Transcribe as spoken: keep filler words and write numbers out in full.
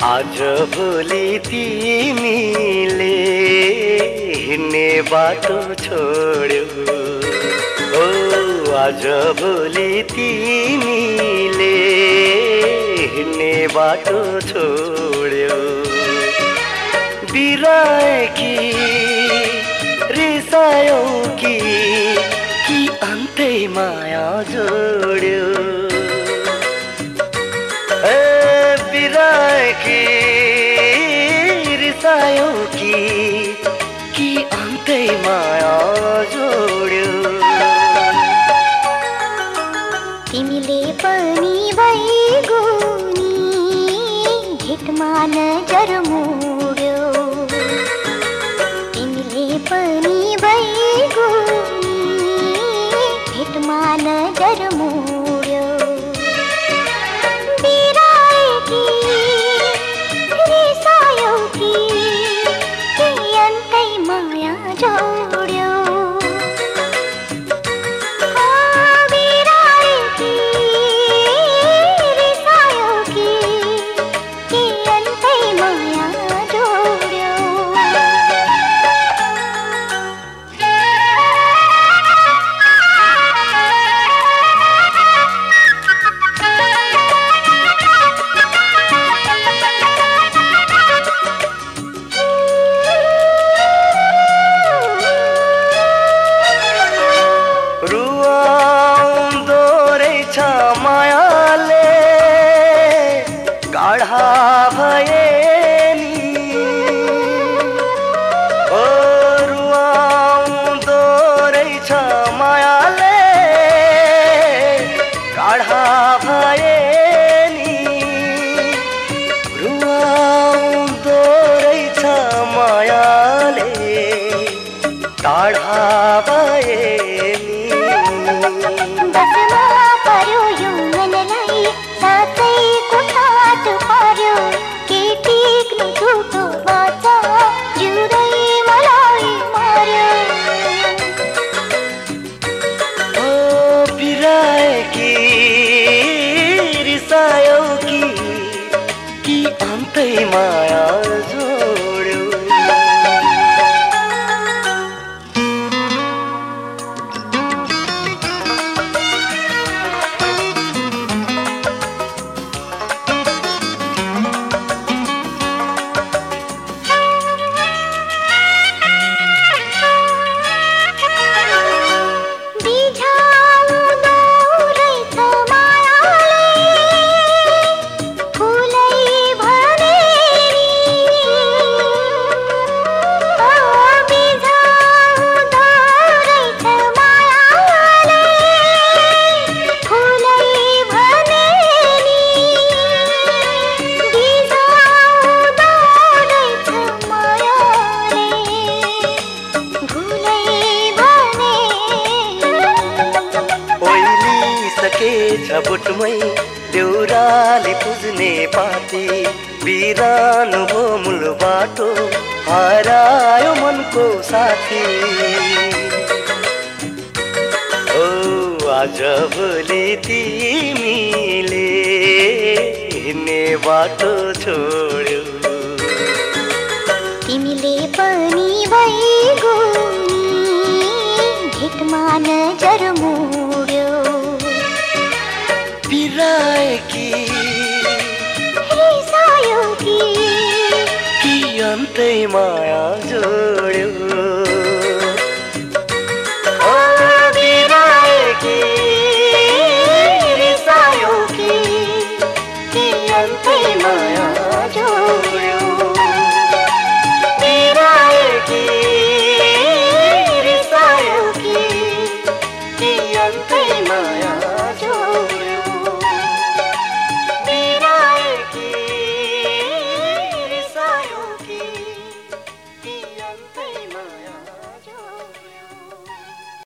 आज भोलि तिमीले हिँड्ने बाटो छोड्यौ। ओ आज भोलि तिमीले हिँड्ने बाटो छोड्यौ। बिराए कि रिसायौ कि कि अन्तै माया जोड्यौ। बिराए कि रिसायौ कि कि अन्तै माया जोड्यौ। तिमीले पनि भइगो नि भेटमा नजर मोड्यौ। तिमीले पनि भइगो नि भेटमा नजर मोड्यौ। गाढा भए नि ओ रुवाउँदो रहेछ मायाले। गाढा भए नि रुवाउँदो रहेछ मायाले। गाढा भए नि बसमा पर्यो यो मनलाई साथै कुठाट पर्यो। के टिक्नु झुटो बाचा जिउँदै मलाई मार्यो। ओ बिराए कि रिसायौ कि कि अन्तै माया जोड्यौ। बुटमै देउराली पुज्ने पाती बिरानो भो मूल बाटो हरायो मनको साथी। ओ आज भोलि तिमीले हिँड्ने बाटो छोड्यौ। तिमीले पनि भइगो नि भेटमा नजर मोड्यौ। बिराए कि रिसायौ कि कि अन्तै माया जोड्यौ। ओ बिराए कि रिसायौ कि कि अन्तै माया जोड्यौ। बिराए कि रिसायौ कि कि अन्तै माया जोड्यौ। बिराए कि रिसायौ कि कि अन्तै